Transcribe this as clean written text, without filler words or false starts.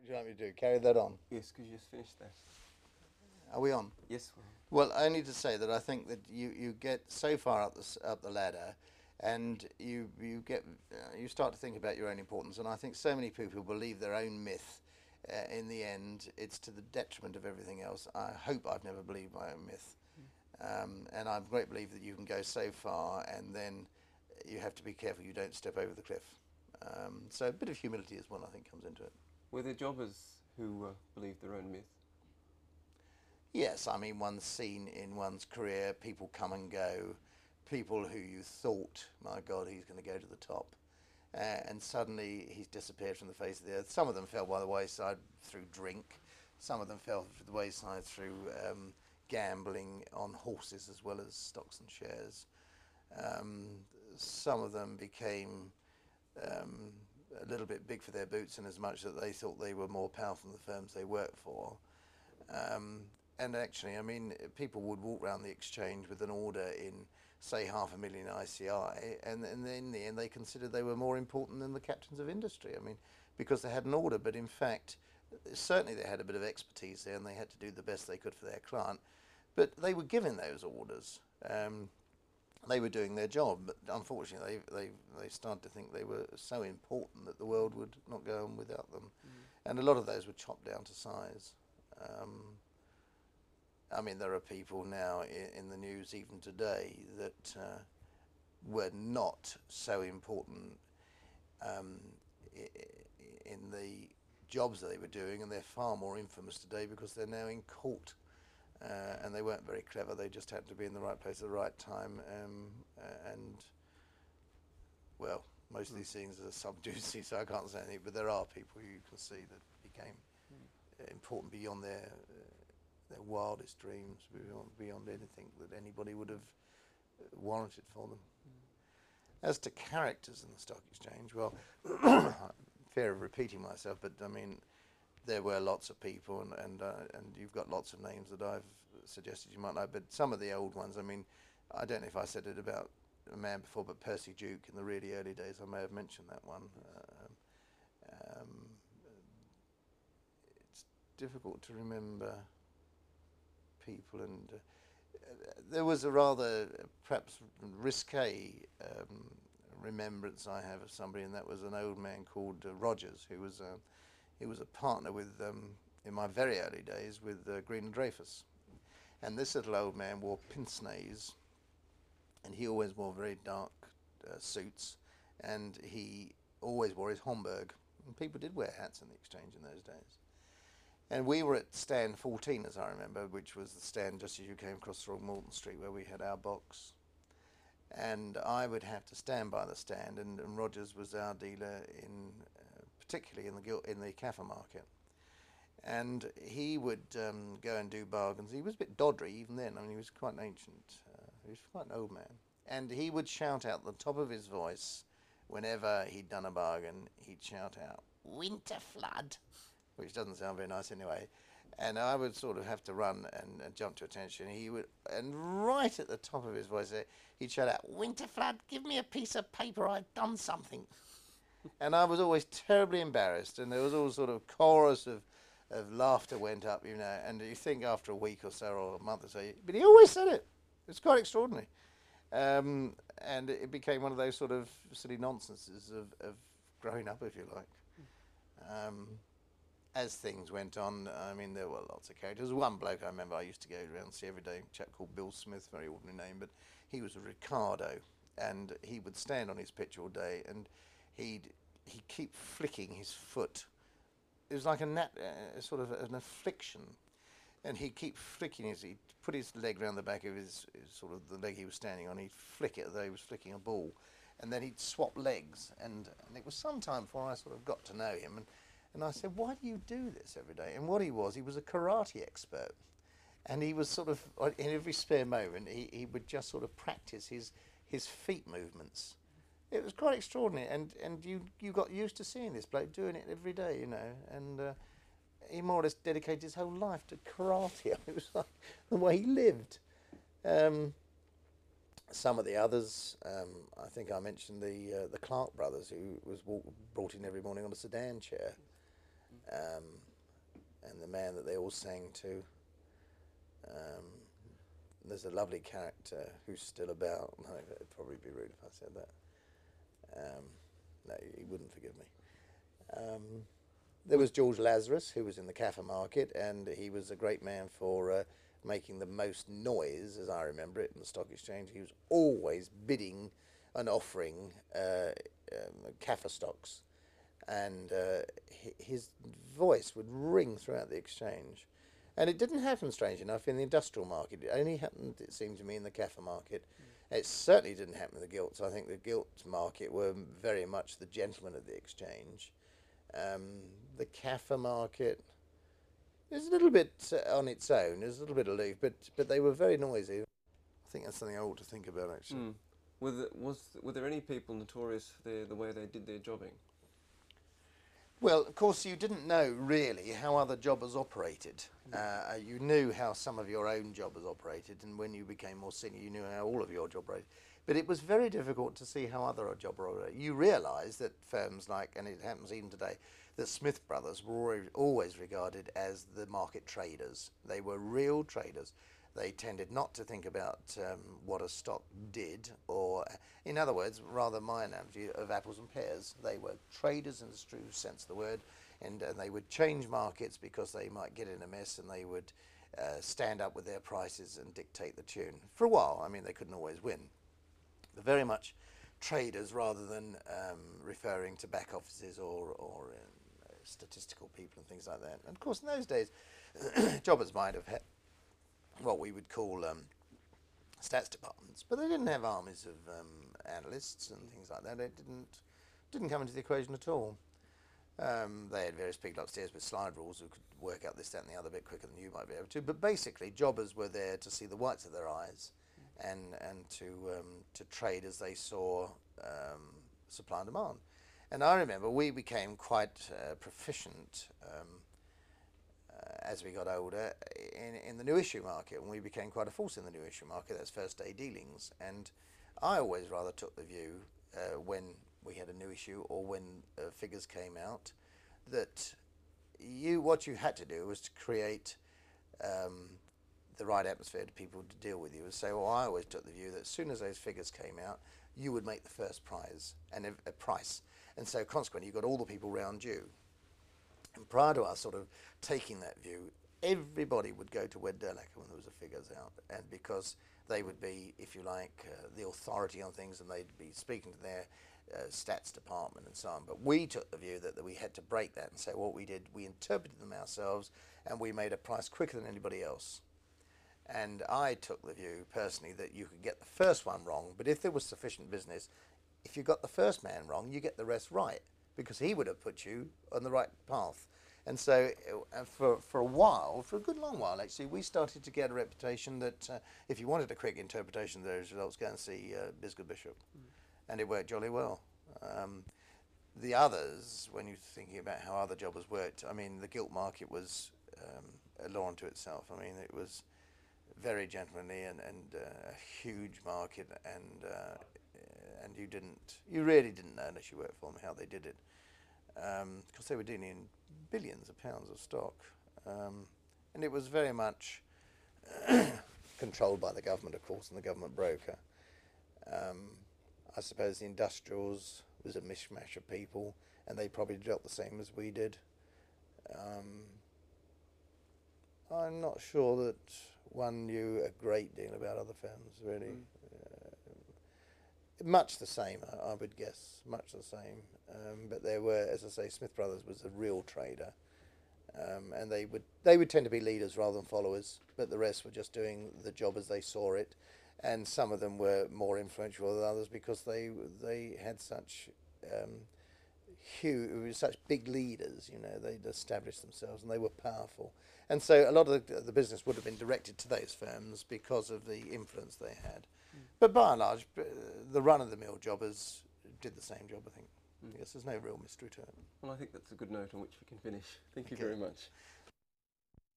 do you want me to do? Carry that on? Yes, because you just finished that. Are we on? Yes. Well, only to say that I think that you get so far up the ladder, and you get you start to think about your own importance. And I think so many people believe their own myth. In the end, it's to the detriment of everything else. I hope I've never believed my own myth, and I'm a great believer that you can go so far, and then you have to be careful you don't step over the cliff. So a bit of humility as well, I think, comes into it. Were there jobbers who believed their own myth? Yes, I mean, one's seen in one's career, people come and go, people who you thought, my God, he's going to go to the top. And suddenly he's disappeared from the face of the earth. Some of them fell by the wayside through drink. Some of them fell to the wayside through gambling on horses as well as stocks and shares. Some of them became a little bit big for their boots in as much that they thought they were more powerful than the firms they worked for. And actually, I mean, people would walk around the exchange with an order in, say, 500,000 ICI, and in the end they considered they were more important than the captains of industry. I mean, because they had an order, but in fact, certainly they had a bit of expertise there and they had to do the best they could for their client. But they were given those orders. They were doing their job, but unfortunately they started to think they were so important that the world would not go on without them. And a lot of those were chopped down to size. I mean, there are people now in the news even today that were not so important in the jobs that they were doing, and they're far more infamous today because they're now in court. And they weren't very clever, they just had to be in the right place at the right time. And, well, most of these things are sub judice, so I can't say anything, but there are people who you can see that became important beyond their wildest dreams, beyond anything that anybody would have warranted for them. As to characters in the stock exchange, well, fear of repeating myself, but I mean, there were lots of people, and you've got lots of names that I've suggested you might know, but some of the old ones, I mean, I don't know if I said it about a man before, but Percy Duke in the really early days, I may have mentioned that one. It's difficult to remember people, and there was a rather perhaps risque remembrance I have of somebody, and that was an old man called Rogers, who was a partner with in my very early days with Green and Dreyfus, and this little old man wore pince-nez, and he always wore very dark suits, and he always wore his Homburg, and people did wear hats in the exchange in those days. And we were at stand 14, as I remember, which was the stand just as you came across Throgmorton Street, where we had our box. And I would have to stand by the stand, and Rogers was our dealer in, particularly in the Kaffir market. And he would go and do bargains. He was a bit doddery even then. I mean, he was quite an ancient, he was quite an old man. And he would shout out the top of his voice, whenever he'd done a bargain, he'd shout out, "Winter flood," which doesn't sound very nice anyway. And I would sort of have to run and jump to attention. He would, and right at the top of his voice, he'd shout out, "Winter flood, give me a piece of paper, I've done something." And I was always terribly embarrassed, and there was all sort of chorus of laughter went up, you know, and you think after a week or so, or a month or so, but he always said it. It's quite extraordinary. And it became one of those sort of silly nonsenses of growing up, if you like. As things went on, I mean, there were lots of characters. One bloke I remember I used to go around and see every day, a chap called Bill Smith, very ordinary name, but he was a Ricardo, and he would stand on his pitch all day, and he'd keep flicking his foot. It was like a sort of an affliction, and he'd keep flicking he'd put his leg round the back of his sort of the leg he was standing on, he'd flick it as though he was flicking a ball, and then he'd swap legs, and it was some time before I sort of got to know him, and I said, "Why do you do this every day?" And what he was a karate expert, and he was sort of, in every spare moment, he would just sort of practice his feet movements. It was quite extraordinary, and you got used to seeing this bloke doing it every day, you know, and he more or less dedicated his whole life to karate. It was like the way he lived. Some of the others, I think I mentioned the Clark brothers, who was brought in every morning on a sedan chair. the man that they all sang to. There's a lovely character who's still about. No, it'd probably be rude if I said that. No, he wouldn't forgive me. There was George Lazarus, who was in the Kaffir market, and he was a great man for making the most noise, as I remember it, in the stock exchange. He was always bidding and offering Kaffir stocks, and his voice would ring throughout the exchange. And it didn't happen, strange enough, in the industrial market. It only happened, it seemed to me, in the Kaffir market. It certainly didn't happen in the gilts. I think the gilt market were very much the gentlemen of the exchange. The Kaffir market is a little bit on its own. It was a little bit aloof, but they were very noisy. I think that's something I ought to think about, actually. Were there any people notorious for the way they did their jobbing? Well, of course, you didn't know really how other jobbers operated. You knew how some of your own jobbers operated, and when you became more senior, you knew how all of your jobbers operated. But it was very difficult to see how other jobbers operated. You realise that firms like, and it happens even today, that Smith Brothers were always regarded as the market traders. They were real traders. They tended not to think about what a stock did, or, in other words, rather my analogy of apples and pears. They were traders in the true sense of the word, and they would change markets because they might get in a mess, and they would stand up with their prices and dictate the tune. For a while, I mean, they couldn't always win. But very much traders rather than referring to back offices or statistical people and things like that. And of course, in those days, jobbers might have had what we would call stats departments, but they didn't have armies of analysts and things like that. It didn't come into the equation at all. They had various people upstairs with slide rules who could work out this, that, and the other a bit quicker than you might be able to. But basically, jobbers were there to see the whites of their eyes and to trade as they saw supply and demand. And I remember we became quite proficient as we got older in the new issue market, and we became quite a force in the new issue market. That's first day dealings, and I always rather took the view when we had a new issue or when figures came out that what you had to do was to create the right atmosphere to people to deal with you. And so I always took the view that as soon as those figures came out, you would make the first prize and a price, and so consequently you got all the people round you. And prior to us sort of taking that view, everybody would go to Wedd-Derlacker when there was a figures out, and because they would be, if you like, the authority on things, and they'd be speaking to their stats department and so on. But we took the view that we had to break that, and so what we did, we interpreted them ourselves, and we made a price quicker than anybody else. And I took the view personally that you could get the first one wrong, but if there was sufficient business, if you got the first man wrong, you get the rest right, because he would have put you on the right path. And so for a while, for a good long while actually, we started to get a reputation that if you wanted a quick interpretation of those results, go and see Bisgood Bishop. And it worked jolly well. The others, when you're thinking about how other jobbers worked, I mean, the gilt market was a law unto itself. I mean, it was very gentlemanly and a huge market, and you really didn't know unless you worked for them how they did it, because they were dealing in billions of pounds of stock, and it was very much controlled by the government, of course, and the government broker. I suppose the industrials was a mishmash of people, and they probably dealt the same as we did. I'm not sure that one knew a great deal about other firms, really. Much the same, I would guess, much the same. But there were, as I say, Smith Brothers was a real trader, and they would tend to be leaders rather than followers, but the rest were just doing the job as they saw it, and some of them were more influential than others because they had such such big leaders, you know, they'd established themselves and they were powerful. And so a lot of the business would have been directed to those firms because of the influence they had. But by and large, the run-of-the-mill jobbers did the same job, I think. Yes, there's no real mystery to it. Well, I think that's a good note on which we can finish. Thank you very much.